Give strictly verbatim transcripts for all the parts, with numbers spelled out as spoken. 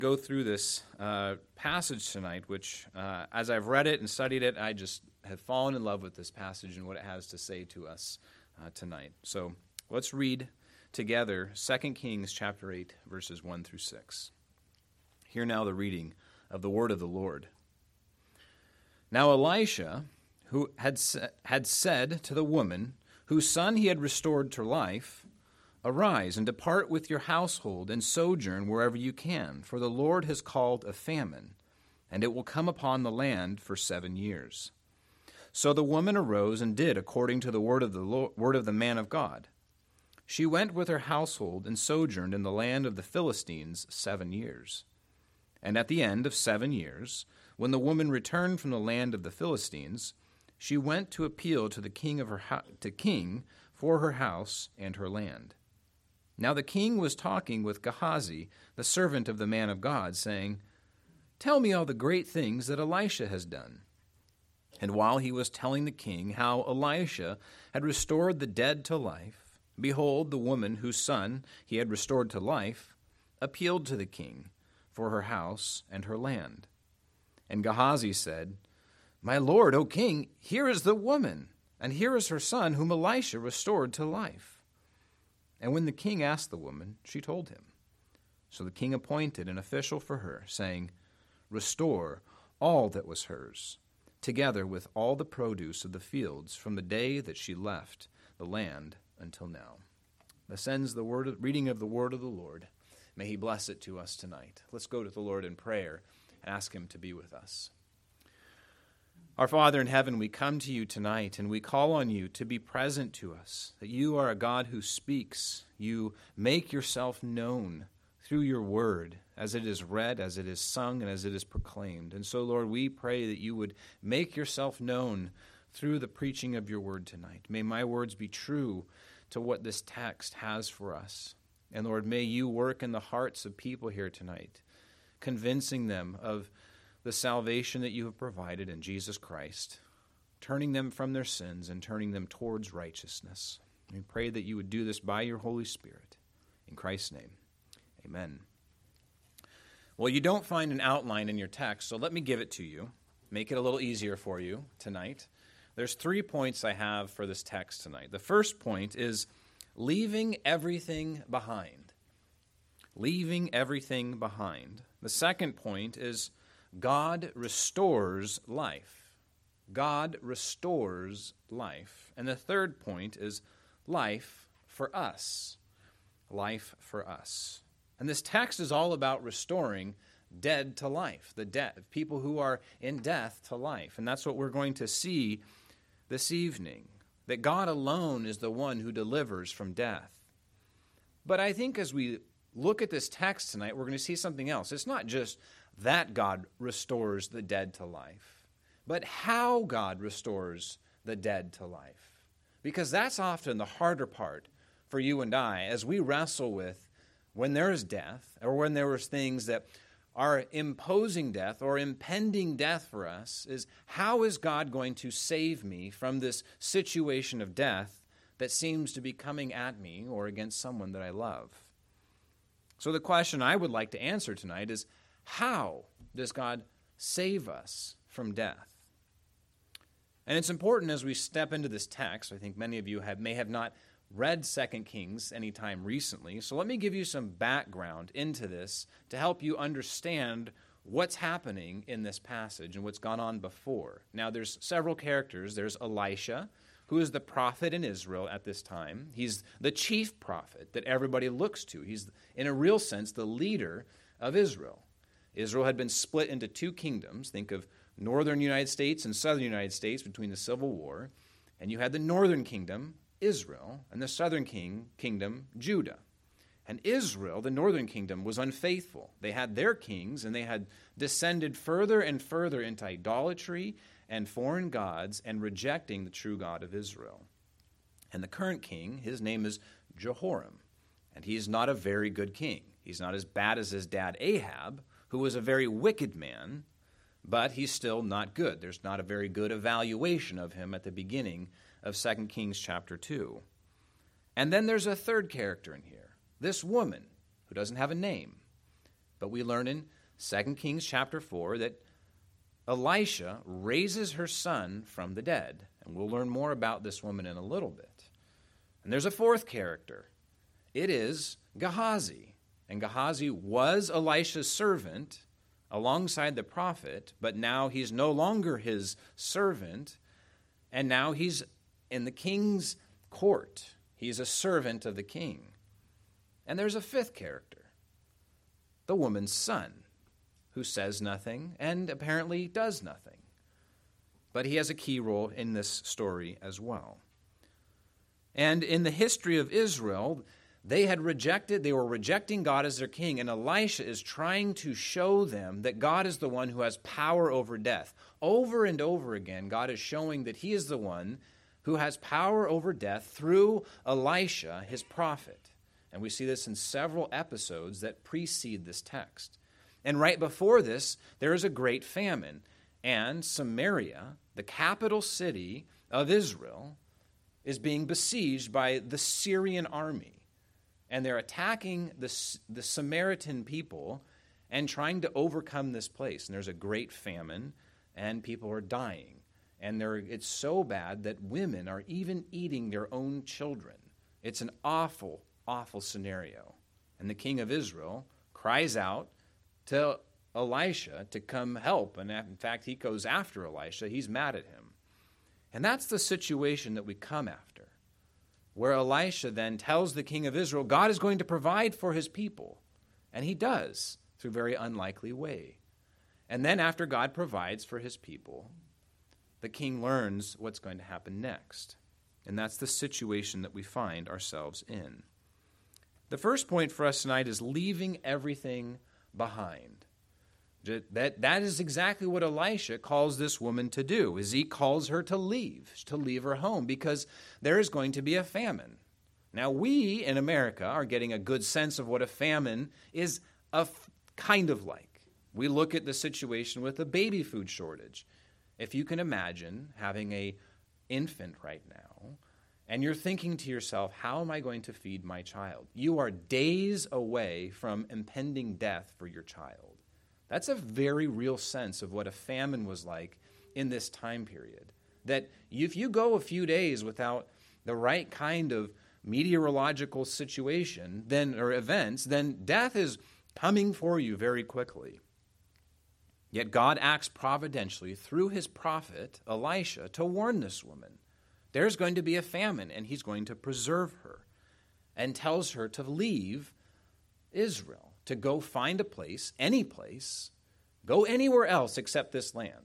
go through this uh, passage tonight, which, uh, as I've read it and studied it, I just have fallen in love with this passage and what it has to say to us uh, tonight. So let's read together Second Kings chapter eight, verses one through six. Hear now the reading of the word of the Lord. Now Elisha, who had, sa- had said to the woman whose son he had restored to life, "Arise and depart with your household and sojourn wherever you can, for the Lord has called a famine, and it will come upon the land for seven years." So the woman arose and did according to the word of the Lord, word of the man of God. She went with her household and sojourned in the land of the Philistines seven years. And at the end of seven years, when the woman returned from the land of the Philistines, she went to appeal to the king of her ho- to king for her house and her land. Now the king was talking with Gehazi, the servant of the man of God, saying, "Tell me all the great things that Elisha has done." And while he was telling the king how Elisha had restored the dead to life, behold, the woman whose son he had restored to life appealed to the king for her house and her land. And Gehazi said, "My lord, O king, here is the woman, and here is her son whom Elisha restored to life." And when the king asked the woman, she told him. So the king appointed an official for her, saying, "Restore all that was hers, together with all the produce of the fields from the day that she left the land until now." Thus ends the word of, reading of the word of the Lord. May he bless it to us tonight. Let's go to the Lord in prayer and ask him to be with us. Our Father in heaven, we come to you tonight and we call on you to be present to us, that you are a God who speaks. You make yourself known through your word as it is read, as it is sung, and as it is proclaimed. And so, Lord, we pray that you would make yourself known through the preaching of your word tonight. May my words be true to what this text has for us. And Lord, may you work in the hearts of people here tonight, convincing them of the salvation that you have provided in Jesus Christ, turning them from their sins and turning them towards righteousness. We pray that you would do this by your Holy Spirit. In Christ's name, amen. Well, you don't find an outline in your text, so let me give it to you, make it a little easier for you tonight. There's three points I have for this text tonight. The first point is leaving everything behind. Leaving everything behind. The second point is God restores life. God restores life. And the third point is life for us. Life for us. And this text is all about restoring dead to life, the dead, people who are in death to life. And that's what we're going to see this evening, that God alone is the one who delivers from death. But I think as we look at this text tonight, we're going to see something else. It's not just that God restores the dead to life, but how God restores the dead to life. Because that's often the harder part for you and I as we wrestle with when there is death or when there are things that are imposing death or impending death for us, is how is God going to save me from this situation of death that seems to be coming at me or against someone that I love? So the question I would like to answer tonight is, how does God save us from death? And it's important as we step into this text. I think many of you have, may have not read Second Kings anytime recently, so let me give you some background into this to help you understand what's happening in this passage and what's gone on before. Now, there's several characters. There's Elisha, who is the prophet in Israel at this time. He's the chief prophet that everybody looks to. He's, in a real sense, the leader of Israel. Israel had been split into two kingdoms. Think of northern United States and southern United States between the Civil War. And you had the northern kingdom, Israel, and the southern king, kingdom, Judah. And Israel, the northern kingdom, was unfaithful. They had their kings, and they had descended further and further into idolatry and foreign gods and rejecting the true God of Israel. And the current king, his name is Jehoram, and he's not a very good king. He's not as bad as his dad Ahab, who was a very wicked man, but he's still not good. There's not a very good evaluation of him at the beginning of Second Kings chapter two. And then there's a third character in here, this woman who doesn't have a name. But we learn in Second Kings chapter four that Elisha raises her son from the dead. And we'll learn more about this woman in a little bit. And there's a fourth character. It is Gehazi. And Gehazi was Elisha's servant alongside the prophet, but now he's no longer his servant, and now he's in the king's court. He's a servant of the king. And there's a fifth character, the woman's son, who says nothing and apparently does nothing. But he has a key role in this story as well. And in the history of Israel, they had rejected, they were rejecting God as their king, and Elisha is trying to show them that God is the one who has power over death. Over and over again, God is showing that he is the one who has power over death through Elisha, his prophet. And we see this in several episodes that precede this text. And right before this, there is a great famine, and Samaria, the capital city of Israel, is being besieged by the Syrian army. And they're attacking the, the Samaritan people and trying to overcome this place. And there's a great famine, and people are dying. And they're, it's so bad that women are even eating their own children. It's an awful, awful scenario. And the king of Israel cries out to Elisha to come help. And in fact, he goes after Elisha. He's mad at him. And that's the situation that we come after, where Elisha then tells the king of Israel, God is going to provide for his people. And he does, through a very unlikely way. And then after God provides for his people, the king learns what's going to happen next. And that's the situation that we find ourselves in. The first point for us tonight is leaving everything behind. That, that is exactly what Elisha calls this woman to do, is he calls her to leave, to leave her home, because there is going to be a famine. Now, we in America are getting a good sense of what a famine is a f- kind of like. We look at the situation with the baby food shortage. If you can imagine having an infant right now, and you're thinking to yourself, how am I going to feed my child? You are days away from impending death for your child. That's a very real sense of what a famine was like in this time period. That if you go a few days without the right kind of meteorological situation then or events, then death is coming for you very quickly. Yet God acts providentially through his prophet Elisha to warn this woman. There's going to be a famine, and he's going to preserve her, and tells her to leave Israel, to go find a place, any place, go anywhere else except this land.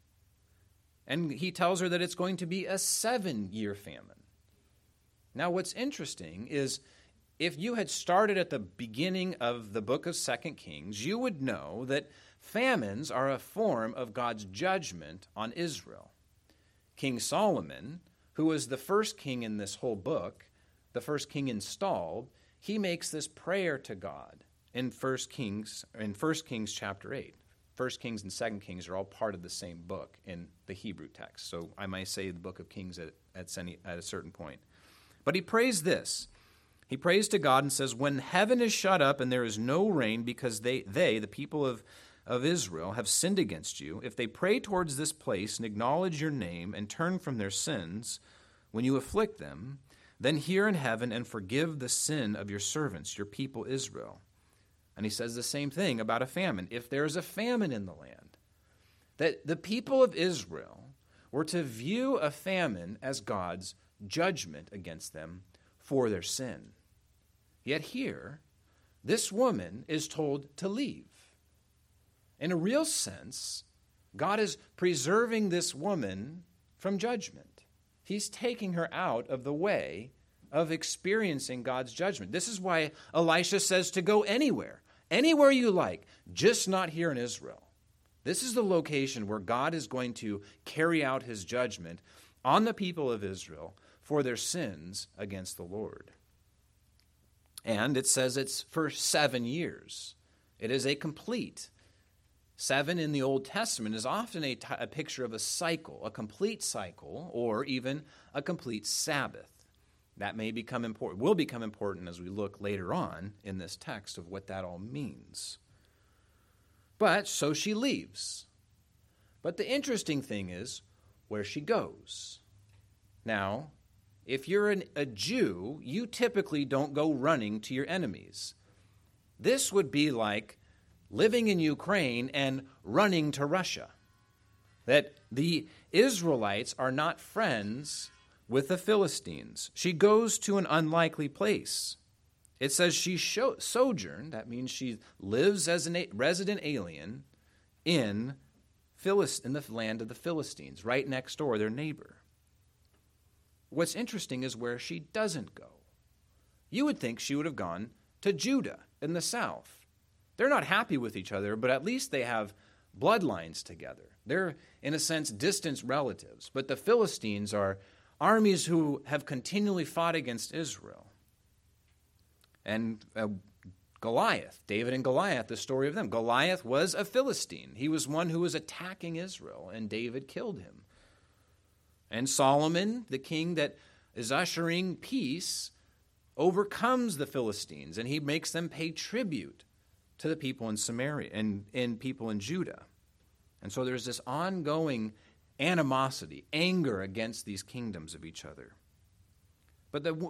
And he tells her that it's going to be a seven-year famine. Now, what's interesting is if you had started at the beginning of the book of Second Kings, you would know that famines are a form of God's judgment on Israel. King Solomon, who was the first king in this whole book, the first king installed, he makes this prayer to God in First Kings, in First Kings chapter eight. First Kings and Second Kings are all part of the same book in the Hebrew text. So I might say the book of Kings at, at, any, at a certain point. But he prays this. He prays to God and says, when heaven is shut up and there is no rain because they, they the people of, of Israel, have sinned against you, if they pray towards this place and acknowledge your name and turn from their sins when you afflict them, then hear in heaven and forgive the sin of your servants, your people Israel. And he says the same thing about a famine. If there is a famine in the land, that the people of Israel were to view a famine as God's judgment against them for their sin. Yet here, this woman is told to leave. In a real sense, God is preserving this woman from judgment. He's taking her out of the way of experiencing God's judgment. This is why Elisha says to go anywhere, anywhere you like, just not here in Israel. This is the location where God is going to carry out his judgment on the people of Israel for their sins against the Lord. And it says it's for seven years. It is a complete. Seven in the Old Testament is often a, t- a picture of a cycle, a complete cycle, or even a complete Sabbath. That may become important, will become important as we look later on in this text of what that all means. But so she leaves. But the interesting thing is where she goes. Now, if you're an, a Jew, you typically don't go running to your enemies. This would be like living in Ukraine and running to Russia. That the Israelites are not friends with the Philistines. She goes to an unlikely place. It says she show, sojourned, that means she lives as a resident alien in, Philist, in the land of the Philistines, right next door, their neighbor. What's interesting is where she doesn't go. You would think she would have gone to Judah in the south. They're not happy with each other, but at least they have bloodlines together. They're, in a sense, distant relatives. But the Philistines are armies who have continually fought against Israel. And uh, Goliath, David and Goliath, the story of them. Goliath was a Philistine. He was one who was attacking Israel, and David killed him. And Solomon, the king that is ushering peace, overcomes the Philistines, and he makes them pay tribute to the people in Samaria and, and people in Judah. And so there's this ongoing animosity, anger against these kingdoms of each other. But the,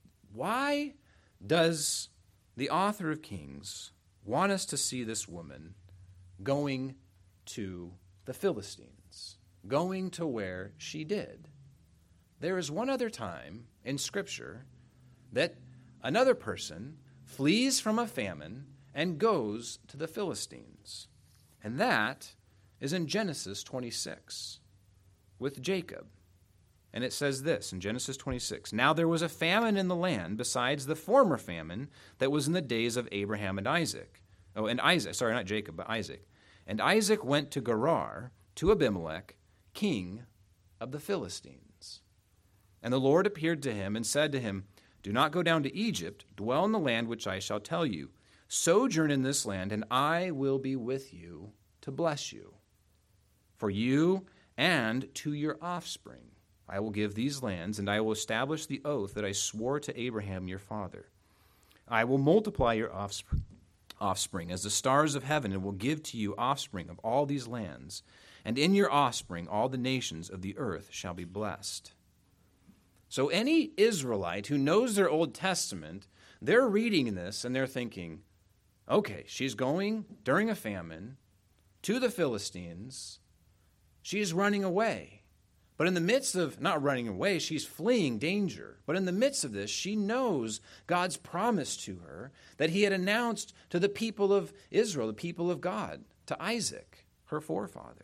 why does the author of Kings want us to see this woman going to the Philistines, going to where she did? There is one other time in Scripture that another person flees from a famine and goes to the Philistines. And that is in Genesis twenty-six with Jacob. And it says this in Genesis twenty-six, "Now there was a famine in the land besides the former famine that was in the days of Abraham and Isaac." Oh, and Isaac, sorry, not Jacob, but Isaac. "And Isaac went to Gerar, to Abimelech, king of the Philistines. And the Lord appeared to him and said to him, 'Do not go down to Egypt, dwell in the land which I shall tell you. Sojourn in this land, and I will be with you to bless you. For you and to your offspring I will give these lands, and I will establish the oath that I swore to Abraham your father. I will multiply your offspring as the stars of heaven, and will give to you offspring of all these lands. And in your offspring all the nations of the earth shall be blessed.'" So any Israelite who knows their Old Testament, they're reading this and they're thinking, okay, she's going during a famine to the Philistines. She's running away. But in the midst of not running away, she's fleeing danger. But in the midst of this, she knows God's promise to her that he had announced to the people of Israel, the people of God, to Isaac, her forefather.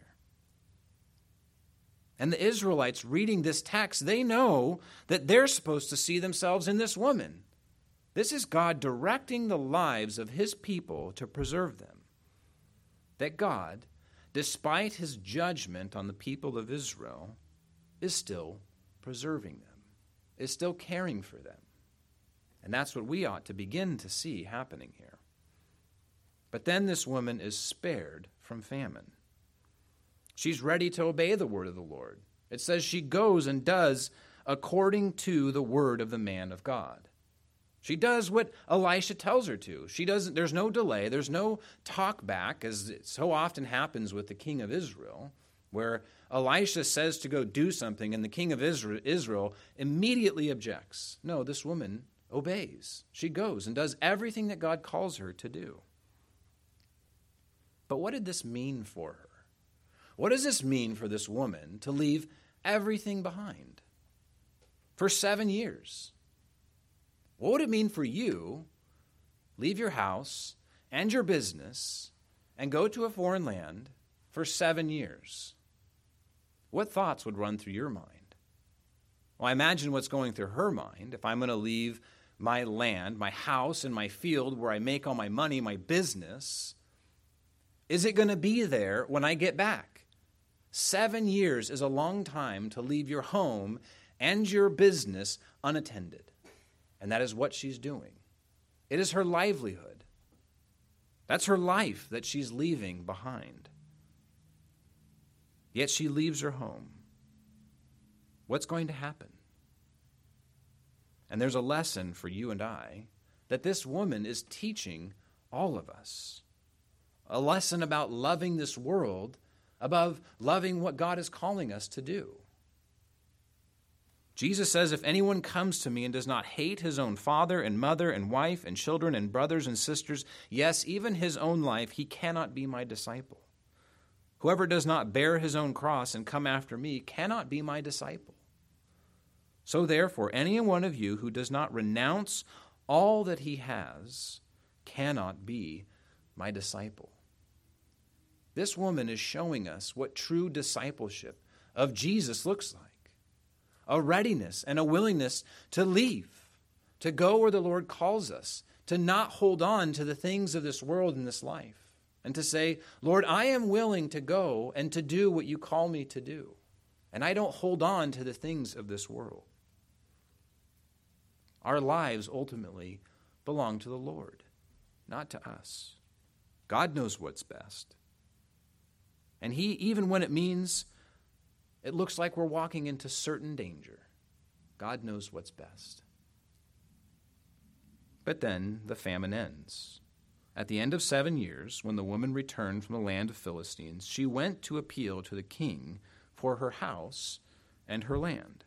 And the Israelites reading this text, they know that they're supposed to see themselves in this woman. This is God directing the lives of his people to preserve them. That God, despite his judgment on the people of Israel, is still preserving them, is still caring for them. And that's what we ought to begin to see happening here. But then this woman is spared from famine. She's ready to obey the word of the Lord. It says she goes and does according to the word of the man of God. She does what Elisha tells her to. She doesn't, there's no delay, there's no talk back, as it so often happens with the king of Israel, where Elisha says to go do something and the king of Israel, Israel immediately objects. No, this woman obeys. She goes and does everything that God calls her to do. But what did this mean for her? What does this mean for this woman to leave everything behind for seven years? What would it mean for you, leave your house and your business and go to a foreign land for seven years? What thoughts would run through your mind? Well, I imagine what's going through her mind. If I'm going to leave my land, my house, and my field where I make all my money, my business, is it going to be there when I get back? Seven years is a long time to leave your home and your business unattended. And that is what she's doing. It is her livelihood. That's her life that she's leaving behind. Yet she leaves her home. What's going to happen? And there's a lesson for you and I that this woman is teaching all of us. a lesson about loving this world above loving what God is calling us to do. Jesus says, if anyone comes to me and does not hate his own father and mother and wife and children and brothers and sisters, yes, even his own life, he cannot be my disciple. Whoever does not bear his own cross and come after me cannot be my disciple. So therefore, any one of you who does not renounce all that he has cannot be my disciple. This woman is showing us what true discipleship of Jesus looks like. A readiness and a willingness to leave, to go where the Lord calls us, to not hold on to the things of this world and this life, and to say, Lord, I am willing to go and to do what you call me to do, and I don't hold on to the things of this world. Our lives ultimately belong to the Lord, not to us. God knows what's best. And he, even when it means it looks like we're walking into certain danger, God knows what's best. But then the famine ends. At the end of seven years, when the woman returned from the land of Philistines, she went to appeal to the king for her house and her land.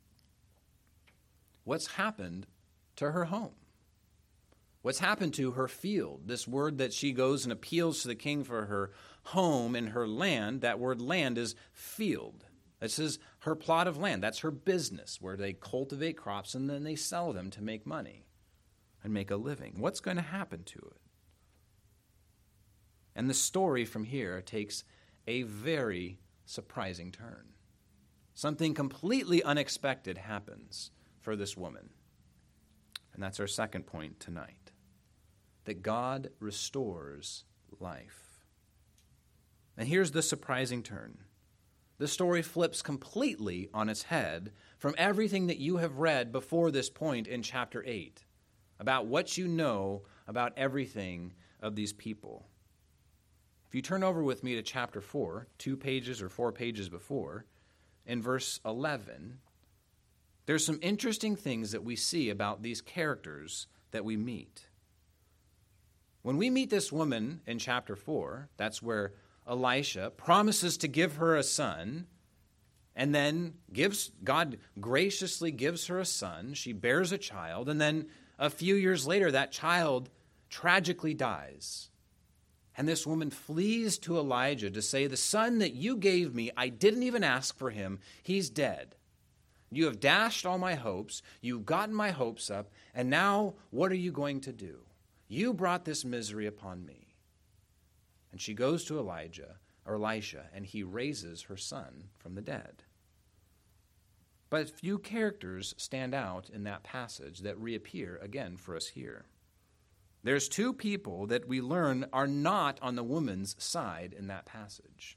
What's happened to her home? What's happened to her field? This word that she goes and appeals to the king for her home and her land, that word land is field. This is her plot of land. That's her business, where they cultivate crops and then they sell them to make money and make a living. What's going to happen to it? And the story from here takes a very surprising turn. Something completely unexpected happens for this woman. And that's our second point tonight, that God restores life. And here's the surprising turn. The story flips completely on its head from everything that you have read before this point in chapter eight, about what you know about everything of these people. If you turn over with me to chapter four, two pages or four pages before, in verse eleven, there's some interesting things that we see about these characters that we meet. When we meet this woman in chapter four, that's where Elisha promises to give her a son, and then gives God graciously gives her a son. She bears a child, and then a few years later, that child tragically dies. And this woman flees to Elijah to say, the son that you gave me, I didn't even ask for him. He's dead. You have dashed all my hopes. You've gotten my hopes up. And now what are you going to do? You brought this misery upon me. And she goes to Elijah, or Elisha, and he raises her son from the dead. But few characters stand out in that passage that reappear again for us here. There's two people that we learn are not on the woman's side in that passage.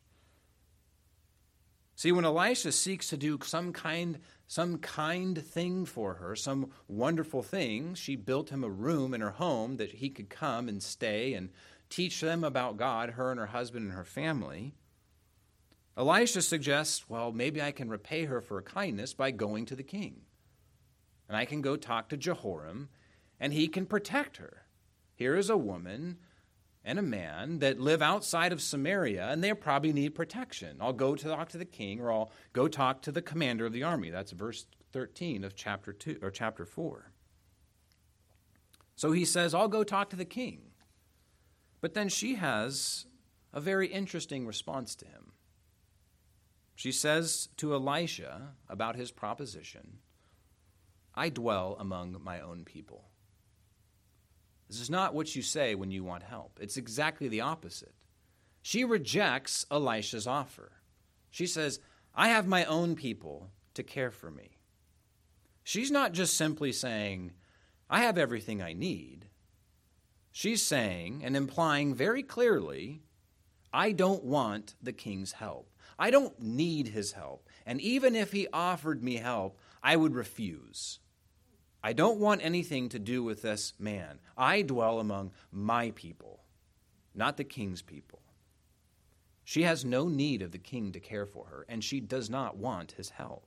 See, when Elisha seeks to do some kind, some kind thing for her, some wonderful thing, she built him a room in her home that he could come and stay and teach them about God, her and her husband and her family. Elisha suggests, well, maybe I can repay her for her kindness by going to the king. And I can go talk to Jehoram, and he can protect her. Here is a woman and a man that live outside of Samaria, and they probably need protection. I'll go to talk to the king, or I'll go talk to the commander of the army. That's verse thirteen of chapter two or chapter four. So he says, I'll go talk to the king. But then she has a very interesting response to him. She says to Elisha about his proposition, I dwell among my own people. This is not what you say when you want help. It's exactly the opposite. She rejects Elisha's offer. She says, I have my own people to care for me. She's not just simply saying, I have everything I need. She's saying and implying very clearly, I don't want the king's help. I don't need his help. And even if he offered me help, I would refuse. I don't want anything to do with this man. I dwell among my people, not the king's people. She has no need of the king to care for her, and she does not want his help.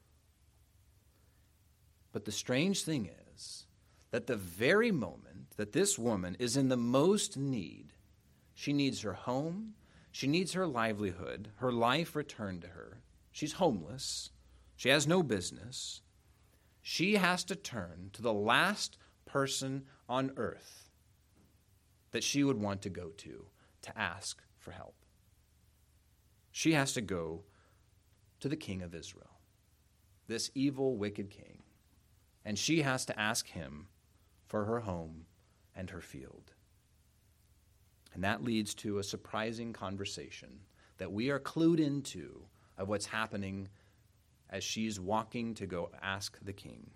But the strange thing is that the very moment that this woman is in the most need, She needs her home. She needs her livelihood, her life returned to her. She's homeless. She has no business. She has to turn to the last person on earth that she would want to go to to ask for help. She has to go to the king of Israel, this evil, wicked king, and she has to ask him for her home and her field. And that leads to a surprising conversation that we are clued into of what's happening as she's walking to go ask the king.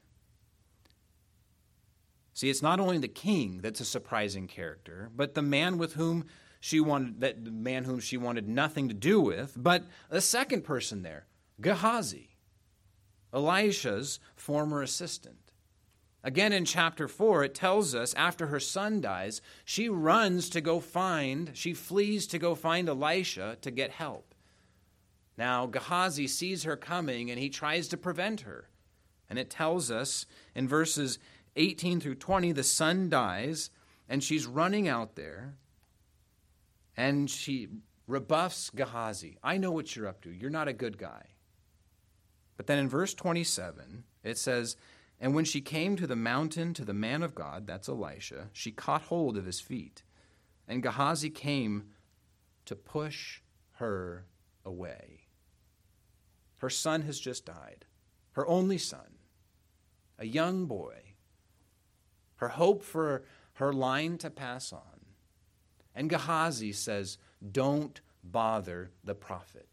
See, it's not only the king that's a surprising character, but the man with whom she wanted that the man whom she wanted nothing to do with, but a second person there, Gehazi, Elisha's former assistant. Again, in chapter four, it tells us after her son dies, she runs to go find, she flees to go find Elisha to get help. Now, Gehazi sees her coming and he tries to prevent her. And it tells us in verses eighteen through twenty, the son dies and she's running out there and she rebuffs Gehazi. I know what you're up to. You're not a good guy. But then in verse twenty-seven, it says, and when she came to the mountain to the man of God, that's Elisha, she caught hold of his feet. And Gehazi came to push her away. Her son has just died, her only son, a young boy, her hope for her line to pass on. And Gehazi says, don't bother the prophet.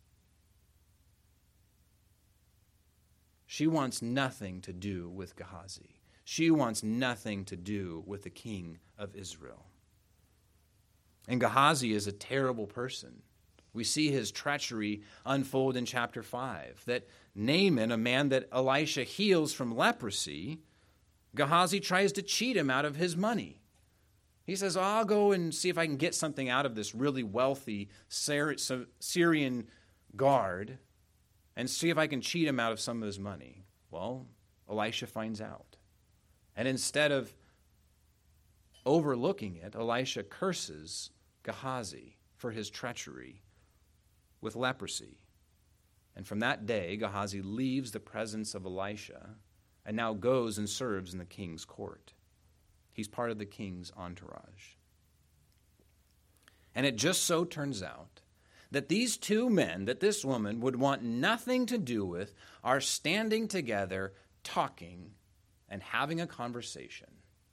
She wants nothing to do with Gehazi. She wants nothing to do with the king of Israel. And Gehazi is a terrible person. We see his treachery unfold in chapter five, that Naaman, a man that Elisha heals from leprosy, Gehazi tries to cheat him out of his money. He says, oh, I'll go and see if I can get something out of this really wealthy Syrian guard and see if I can cheat him out of some of his money. Well, Elisha finds out. And instead of overlooking it, Elisha curses Gehazi for his treachery with leprosy. And from that day, Gehazi leaves the presence of Elisha and now goes and serves in the king's court. He's part of the king's entourage. And it just so turns out that these two men that this woman would want nothing to do with are standing together, talking and having a conversation.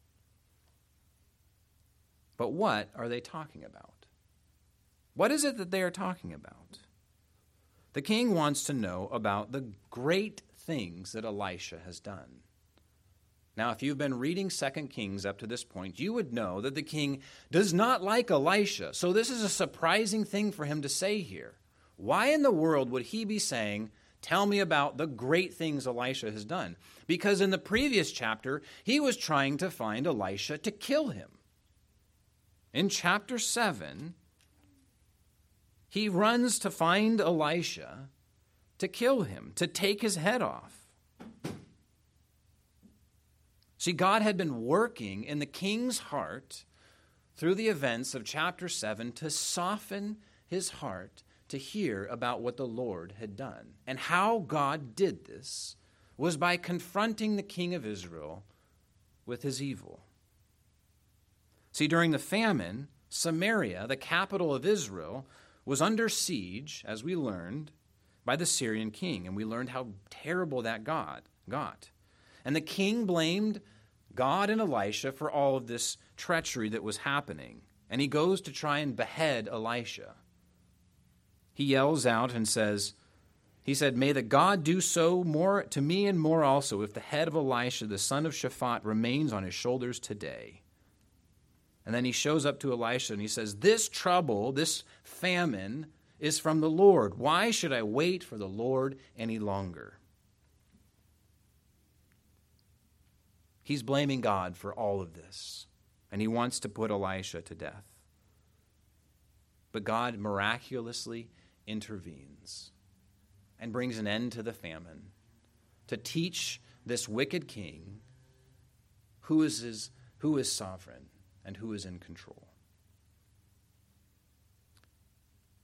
But what are they talking about? What is it that they are talking about? The king wants to know about the great things that Elisha has done. Now, if you've been reading Second Kings up to this point, you would know that the king does not like Elisha. So this is a surprising thing for him to say here. Why in the world would he be saying, tell me about the great things Elisha has done? Because in the previous chapter, he was trying to find Elisha to kill him. In chapter seven, he runs to find Elisha to kill him, to take his head off. See, God had been working in the king's heart through the events of chapter seven to soften his heart to hear about what the Lord had done. And how God did this was by confronting the king of Israel with his evil. See, during the famine, Samaria, the capital of Israel, was under siege, as we learned, by the Syrian king. And we learned how terrible that God got. And the king blamed God and Elisha for all of this treachery that was happening. And he goes to try and behead Elisha. He yells out and says, he said, may the God do so more to me and more also if the head of Elisha, the son of Shaphat, remains on his shoulders today. And then he shows up to Elisha and he says, this trouble, this famine is from the Lord. Why should I wait for the Lord any longer? He's blaming God for all of this, and he wants to put Elisha to death. But God miraculously intervenes and brings an end to the famine to teach this wicked king who is, his, who is sovereign and who is in control.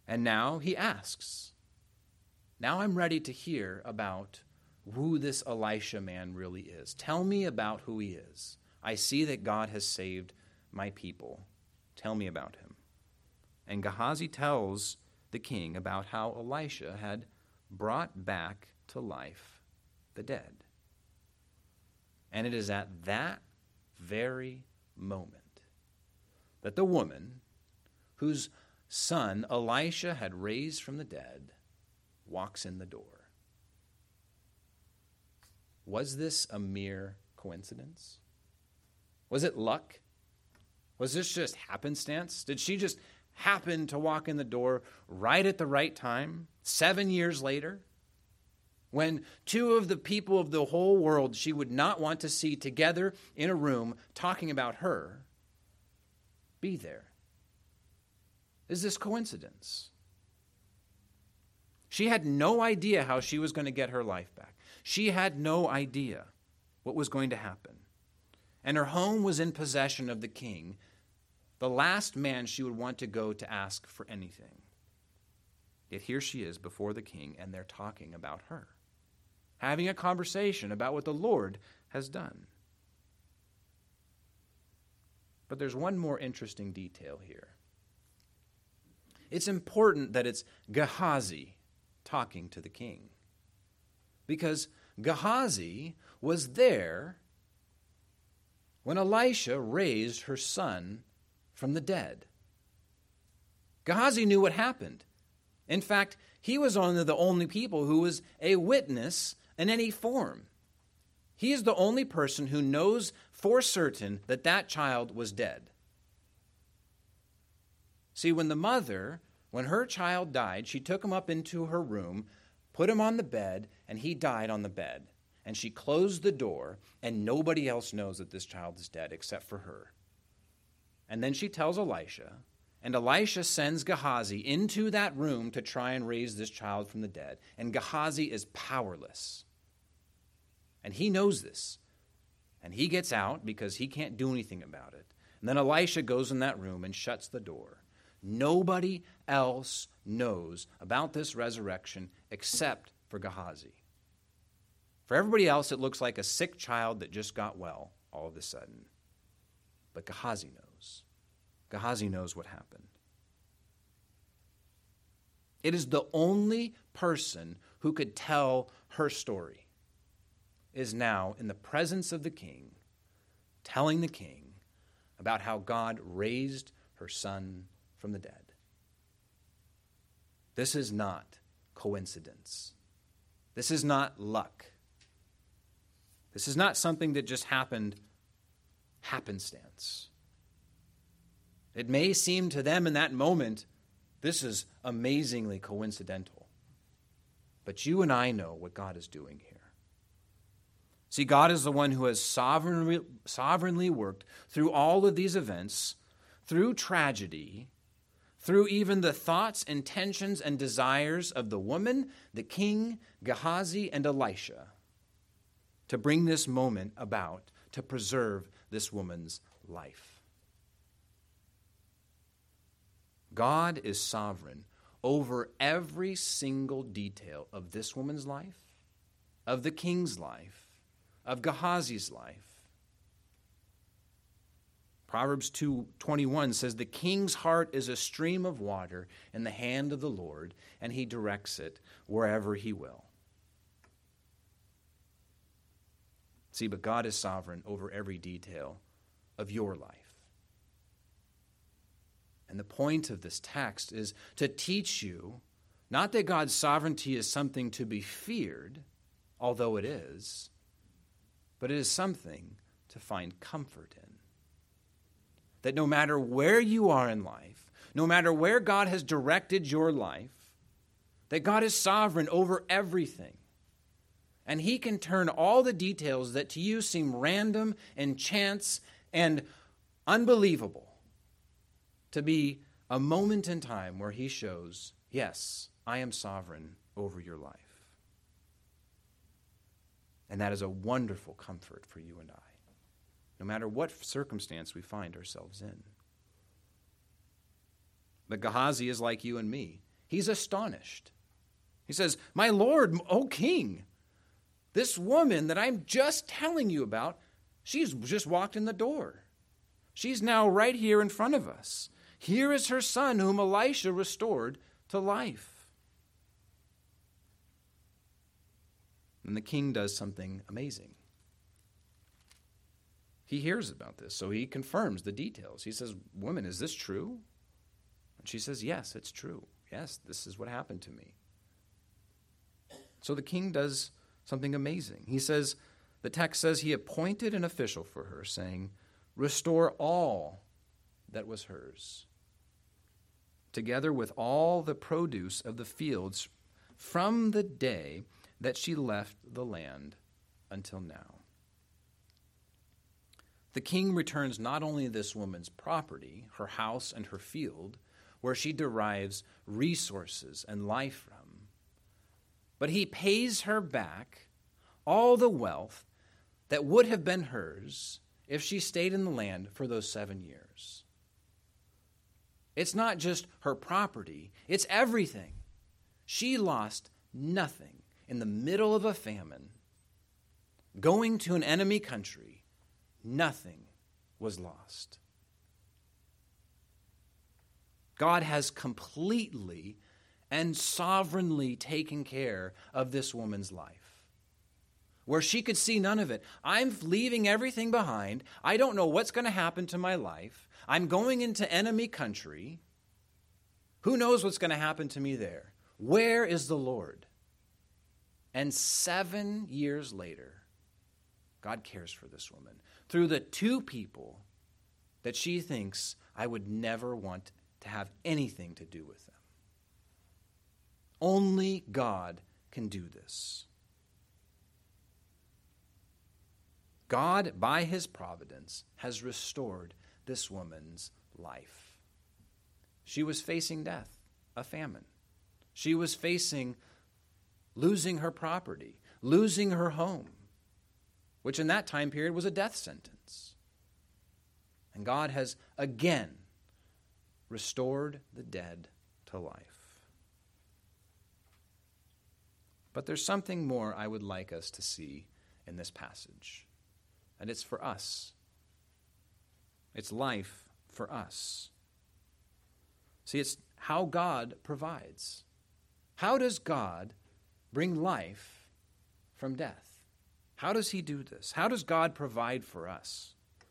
And now he asks, now I'm ready to hear about who this Elisha man really is. Tell me about who he is. I see that God has saved my people. Tell me about him. And Gehazi tells the king about how Elisha had brought back to life the dead. And it is at that very moment that the woman whose son Elisha had raised from the dead walks in the door. Was this a mere coincidence? Was it luck? Was this just happenstance? Did she just happen to walk in the door right at the right time, seven years later, when two of the people of the whole world she would not want to see together in a room talking about her be there? Is this coincidence? She had no idea how she was going to get her life back. She had no idea what was going to happen. And her home was in possession of the king, the last man she would want to go to ask for anything. Yet here she is before the king, and they're talking about her, having a conversation about what the Lord has done. But there's one more interesting detail here. It's important that it's Gehazi talking to the king, because Gehazi was there when Elisha raised her son from the dead. Gehazi knew what happened. In fact, he was one of the only people who was a witness in any form. He is the only person who knows for certain that that child was dead. See, when the mother, when her child died, she took him up into her room, put him on the bed, and he died on the bed. And she closed the door, and nobody else knows that this child is dead except for her. And then she tells Elisha, and Elisha sends Gehazi into that room to try and raise this child from the dead. And Gehazi is powerless. And he knows this. And he gets out because he can't do anything about it. And then Elisha goes in that room and shuts the door. Nobody else knows about this resurrection except for Gehazi. For everybody else, it looks like a sick child that just got well all of a sudden. But Gehazi knows. Gehazi knows what happened. It is the only person who could tell her story, is now in the presence of the king, telling the king about how God raised her son from the dead. This is not coincidence. This is not luck. This is not something that just happened happenstance. It may seem to them in that moment, this is amazingly coincidental. But you and I know what God is doing here. See, God is the one who has sovereignly, sovereignly worked through all of these events, through tragedy, through even the thoughts, intentions, and desires of the woman, the king, Gehazi, and Elisha, to bring this moment about, to preserve this woman's life. God is sovereign over every single detail of this woman's life, of the king's life, of Gehazi's life. Proverbs two twenty-one says, "The king's heart is a stream of water in the hand of the Lord, and he directs it wherever he will." See, but God is sovereign over every detail of your life. And the point of this text is to teach you, not that God's sovereignty is something to be feared, although it is, but it is something to find comfort in. That no matter where you are in life, no matter where God has directed your life, that God is sovereign over everything. And he can turn all the details that to you seem random and chance and unbelievable to be a moment in time where he shows, yes, I am sovereign over your life. And that is a wonderful comfort for you and I, no matter what circumstance we find ourselves in. But Gehazi is like you and me. He's astonished. He says, "My lord, O king, this woman that I'm just telling you about, she's just walked in the door. She's now right here in front of us. Here is her son whom Elisha restored to life." And the king does something amazing. He hears about this, so he confirms the details. He says, "Woman, is this true?" And she says, "Yes, it's true. Yes, this is what happened to me." So the king does something amazing. He says, the text says he appointed an official for her, saying, "Restore all that was hers, together with all the produce of the fields from the day that she left the land until now." The king returns not only this woman's property, her house and her field, where she derives resources and life from, but he pays her back all the wealth that would have been hers if she stayed in the land for those seven years. It's not just her property, it's everything. She lost nothing in the middle of a famine. Going to an enemy country, nothing was lost. God has completely and sovereignly taken care of this woman's life, where she could see none of it. I'm leaving everything behind. I don't know what's going to happen to my life. I'm going into enemy country. Who knows what's going to happen to me there? Where is the Lord? And seven years later, God cares for this woman through the two people that she thinks I would never want to have anything to do with them. Only God can do this. God, by his providence, has restored this woman's life. She was facing death, a famine. She was facing losing her property, losing her home, which in that time period was a death sentence. And God has again restored the dead to life. But there's something more I would like us to see in this passage, and it's for us. It's life for us. See, it's how God provides. How does God bring life from death? How does he do this? How does God provide for us?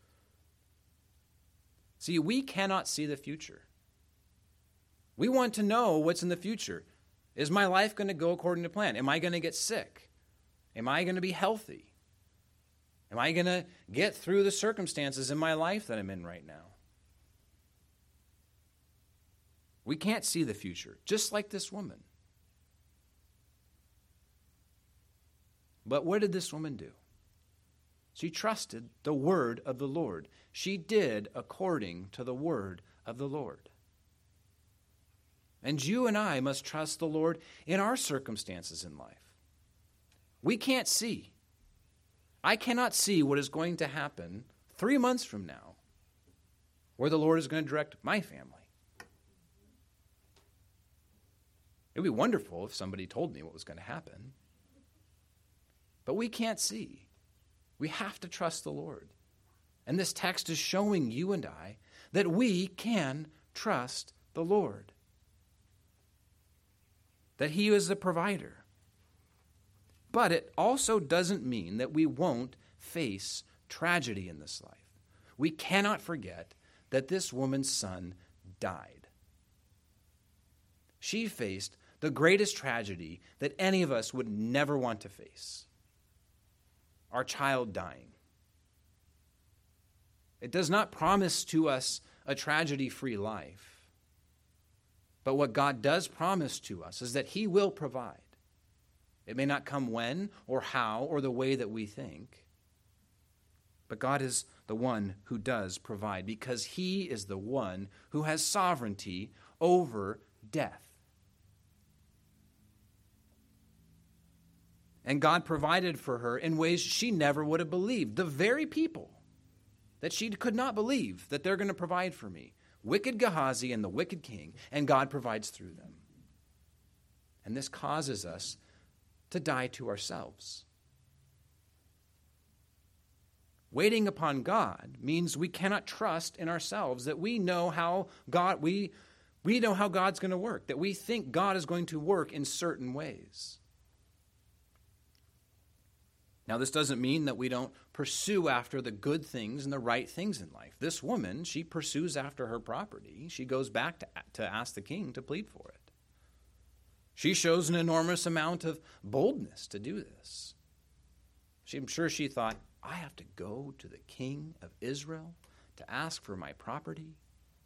See, we cannot see the future. We want to know what's in the future. Is my life going to go according to plan? Am I going to get sick? Am I going to be healthy? Am I going to get through the circumstances in my life that I'm in right now? We can't see the future, just like this woman. But what did this woman do? She trusted the word of the Lord. She did according to the word of the Lord. And you and I must trust the Lord in our circumstances in life. We can't see. I cannot see what is going to happen three months from now, where the Lord is going to direct my family. It would be wonderful if somebody told me what was going to happen. But we can't see. We have to trust the Lord. And this text is showing you and I that we can trust the Lord. That he is the provider. But it also doesn't mean that we won't face tragedy in this life. We cannot forget that this woman's son died. She faced the greatest tragedy that any of us would never want to face. Our child dying. It does not promise to us a tragedy-free life. But what God does promise to us is that he will provide. It may not come when or how or the way that we think. But God is the one who does provide because he is the one who has sovereignty over death. And God provided for her in ways she never would have believed. The very people that she could not believe that they're going to provide for me. Wicked Gehazi and the wicked king, and God provides through them. And this causes us to die to ourselves. Waiting upon God means we cannot trust in ourselves that we know how God we we know how God's going to work, that we think God is going to work in certain ways. Now, this doesn't mean that we don't pursue after the good things and the right things in life. This woman, she pursues after her property. She goes back to, to ask the king to plead for it. She shows an enormous amount of boldness to do this. She, I'm sure she thought, I have to go to the king of Israel to ask for my property.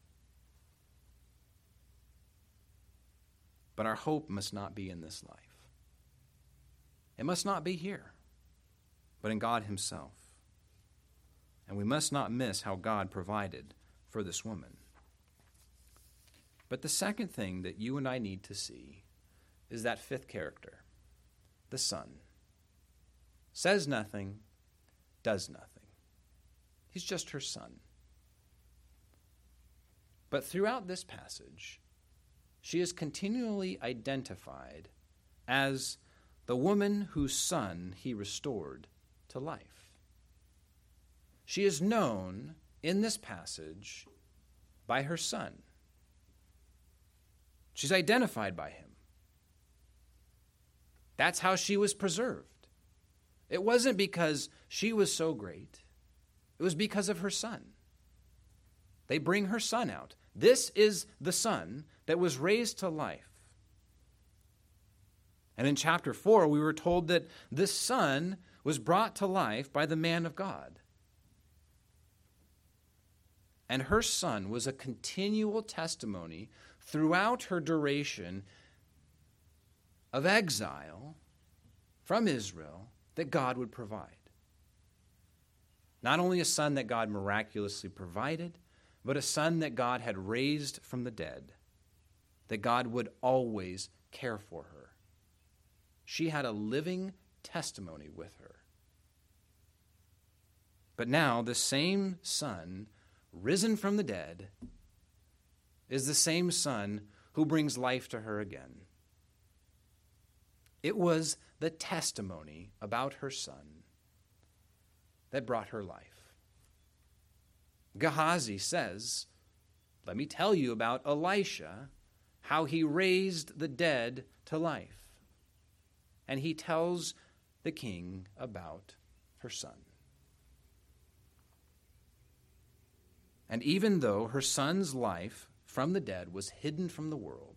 But our hope must not be in this life. It must not be here, but in God himself. And we must not miss how God provided for this woman. But the second thing that you and I need to see is that fifth character, the son. Says nothing, does nothing. He's just her son. But throughout this passage, she is continually identified as the woman whose son he restored to life. She is known in this passage by her son. She's identified by him. That's how she was preserved. It wasn't because she was so great. It was because of her son. They bring her son out. This is the son that was raised to life. And in chapter four, we were told that this son was brought to life by the man of God. And her son was a continual testimony throughout her duration of exile from Israel that God would provide. Not only a son that God miraculously provided, but a son that God had raised from the dead, that God would always care for her. She had a living testimony with her. But now, the same son, risen from the dead, is the same son who brings life to her again. It was the testimony about her son that brought her life. Gehazi says, let me tell you about Elisha, how he raised the dead to life. And he tells the king about her son. And even though her son's life from the dead was hidden from the world,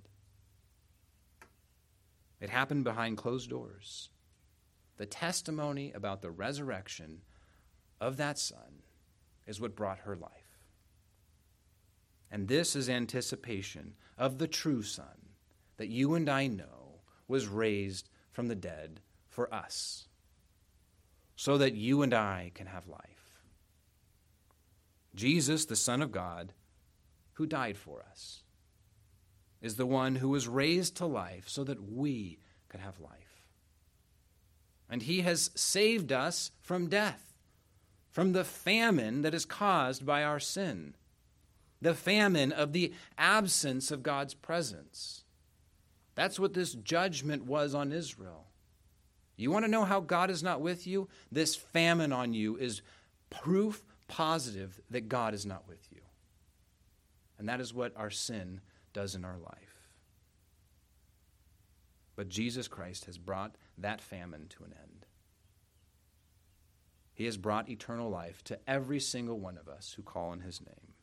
it happened behind closed doors. The testimony about the resurrection of that son is what brought her life. And this is anticipation of the true son that you and I know was raised from the dead for us, so that you and I can have life. Jesus, the Son of God, who died for us, is the one who was raised to life so that we could have life. And he has saved us from death, from the famine that is caused by our sin, the famine of the absence of God's presence. That's what this judgment was on Israel. You want to know how God is not with you? This famine on you is proof positive that God is not with you. And that is what our sin does in our life. But Jesus Christ has brought that famine to an end. He has brought eternal life to every single one of us who call on his name.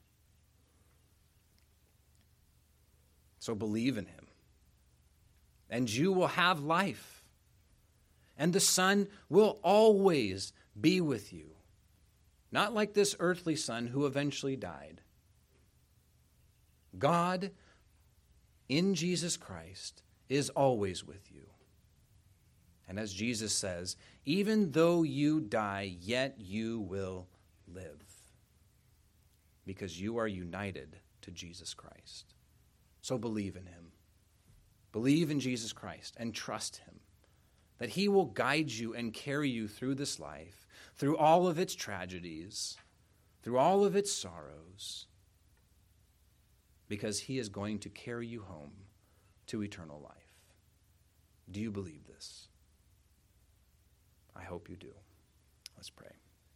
So believe in him, and you will have life. And the Son will always be with you. Not like this earthly son who eventually died. God, in Jesus Christ, is always with you. And as Jesus says, even though you die, yet you will live. Because you are united to Jesus Christ. So believe in him. Believe in Jesus Christ and trust him, that he will guide you and carry you through this life, through all of its tragedies, through all of its sorrows, because he is going to carry you home to eternal life. Do you believe this? I hope you do. Let's pray.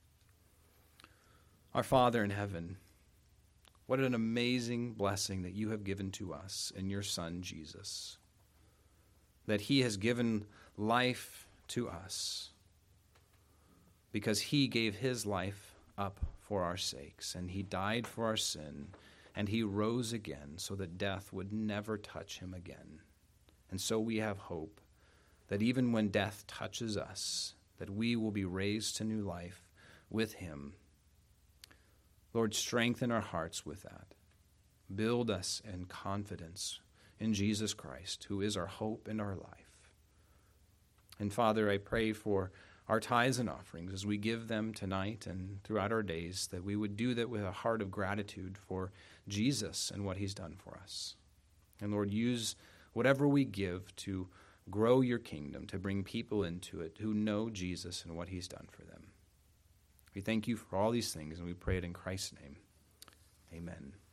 Our Father in heaven, what an amazing blessing that you have given to us in your Son, Jesus. That he has given life to us because he gave his life up for our sakes, and he died for our sin, and he rose again so that death would never touch him again. And so we have hope that even when death touches us, that we will be raised to new life with him. Lord, strengthen our hearts with that. Build us in confidence in Jesus Christ, who is our hope and our life. And Father, I pray for our tithes and offerings as we give them tonight and throughout our days, that we would do that with a heart of gratitude for Jesus and what he's done for us. And Lord, use whatever we give to grow your kingdom, to bring people into it who know Jesus and what he's done for them. We thank you for all these things, and we pray it in Christ's name. Amen.